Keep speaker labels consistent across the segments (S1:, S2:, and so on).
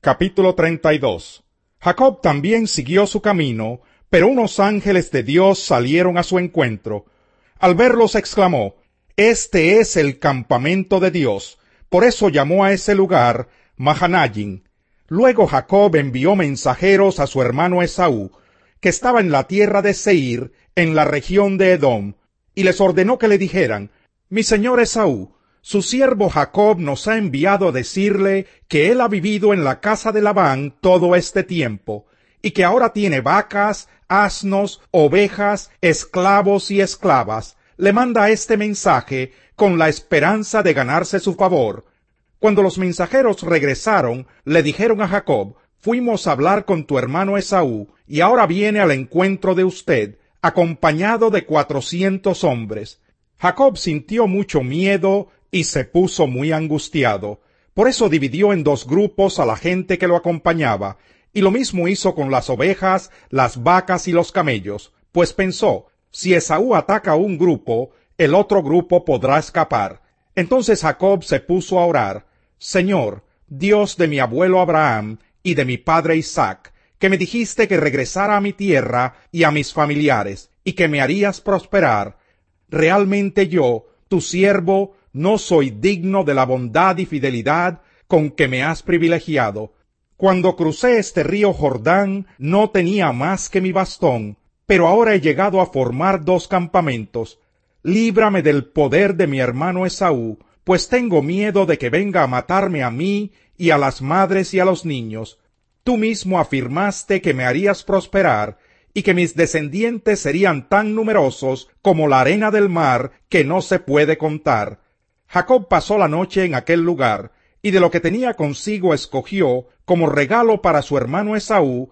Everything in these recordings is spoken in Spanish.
S1: Capítulo 32. Jacob también siguió su camino, pero unos ángeles de Dios salieron a su encuentro. Al verlos exclamó: «Este es el campamento de Dios». Por eso llamó a ese lugar Mahanayim. Luego Jacob envió mensajeros a su hermano Esaú, que estaba en la tierra de Seir, en la región de Edom, y les ordenó que le dijeran: «Mi señor Esaú, su siervo Jacob nos ha enviado a decirle que él ha vivido en la casa de Labán todo este tiempo, y que ahora tiene vacas, asnos, ovejas, esclavos y esclavas. Le manda este mensaje con la esperanza de ganarse su favor». Cuando los mensajeros regresaron, le dijeron a Jacob: «Fuimos a hablar con tu hermano Esaú, y ahora viene al encuentro de usted, acompañado de 400 hombres». Jacob sintió mucho miedo y se puso muy angustiado. Por eso dividió en dos grupos a la gente que lo acompañaba, y lo mismo hizo con las ovejas, las vacas y los camellos, pues pensó: si Esaú ataca a un grupo, el otro grupo podrá escapar. Entonces Jacob se puso a orar: «Señor, Dios de mi abuelo Abraham y de mi padre Isaac, que me dijiste que regresara a mi tierra y a mis familiares, y que me harías prosperar. Realmente yo, tu siervo, no soy digno de la bondad y fidelidad con que me has privilegiado. Cuando crucé este río Jordán, no tenía más que mi bastón, pero ahora he llegado a formar 2 campamentos. Líbrame del poder de mi hermano Esaú, pues tengo miedo de que venga a matarme a mí y a las madres y a los niños. Tú mismo afirmaste que me harías prosperar, y que mis descendientes serían tan numerosos como la arena del mar, que no se puede contar». Jacob pasó la noche en aquel lugar, y de lo que tenía consigo escogió, como regalo para su hermano Esaú,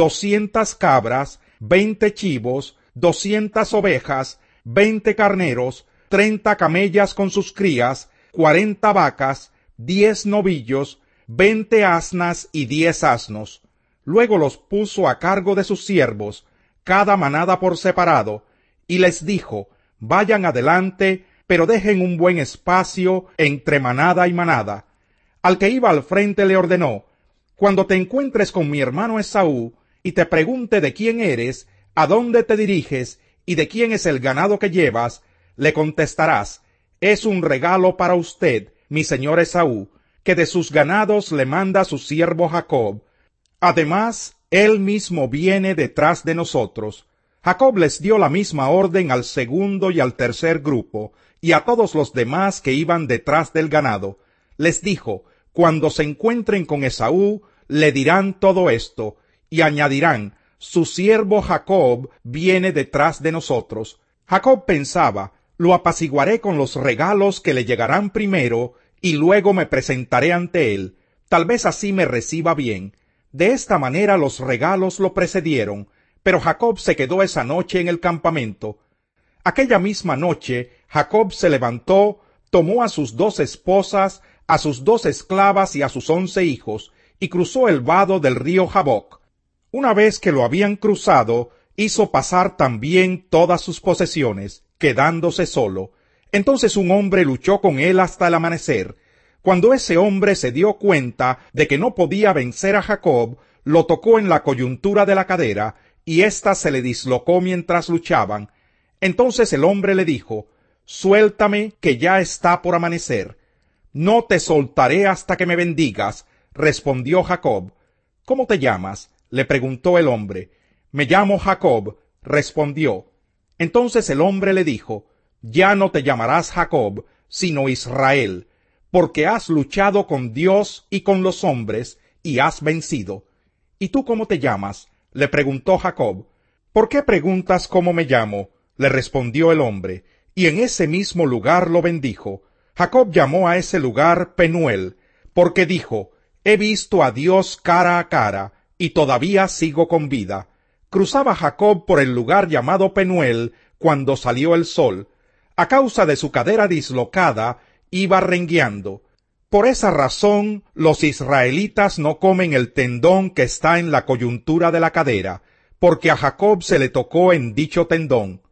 S1: 200 cabras, 20 chivos, 200 ovejas, 20 carneros, 30 camellas con sus crías, 40 vacas, 10 novillos, 20 asnas y 10 asnos. Luego los puso a cargo de sus siervos, cada manada por separado, y les dijo: «Vayan adelante, pero dejen un buen espacio entre manada y manada». Al que iba al frente le ordenó: «Cuando te encuentres con mi hermano Esaú, y te pregunte de quién eres, a dónde te diriges, y de quién es el ganado que llevas, le contestarás: es un regalo para usted, mi señor Esaú, que de sus ganados le manda su siervo Jacob. Además, él mismo viene detrás de nosotros». Jacob les dio la misma orden al segundo y al tercer grupo, y a todos los demás que iban detrás del ganado. Les dijo: «Cuando se encuentren con Esaú, le dirán todo esto, y añadirán: su siervo Jacob viene detrás de nosotros». Jacob pensaba: «Lo apaciguaré con los regalos que le llegarán primero, y luego me presentaré ante él. Tal vez así me reciba bien». De esta manera los regalos lo precedieron, pero Jacob se quedó esa noche en el campamento. Aquella misma noche Jacob se levantó, tomó a sus 2 esposas, a sus 2 esclavas y a sus 11 hijos, y cruzó el vado del río Jaboc. Una vez que lo habían cruzado, hizo pasar también todas sus posesiones, quedándose solo. Entonces un hombre luchó con él hasta el amanecer. Cuando ese hombre se dio cuenta de que no podía vencer a Jacob, lo tocó en la coyuntura de la cadera, y ésta se le dislocó mientras luchaban. Entonces el hombre le dijo: «Suéltame, que ya está por amanecer». «No te soltaré hasta que me bendigas», respondió Jacob. «¿Cómo te llamas?», le preguntó el hombre. «Me llamo Jacob», respondió. Entonces el hombre le dijo: «Ya no te llamarás Jacob, sino Israel, porque has luchado con Dios y con los hombres, y has vencido». «¿Y tú cómo te llamas?», le preguntó Jacob. «¿Por qué preguntas cómo me llamo?», le respondió el hombre, y en ese mismo lugar lo bendijo. Jacob llamó a ese lugar Penuel, porque dijo: «He visto a Dios cara a cara, y todavía sigo con vida». Cruzaba Jacob por el lugar llamado Penuel cuando salió el sol. A causa de su cadera dislocada, iba rengueando. Por esa razón, los israelitas no comen el tendón que está en la coyuntura de la cadera, porque a Jacob se le tocó en dicho tendón.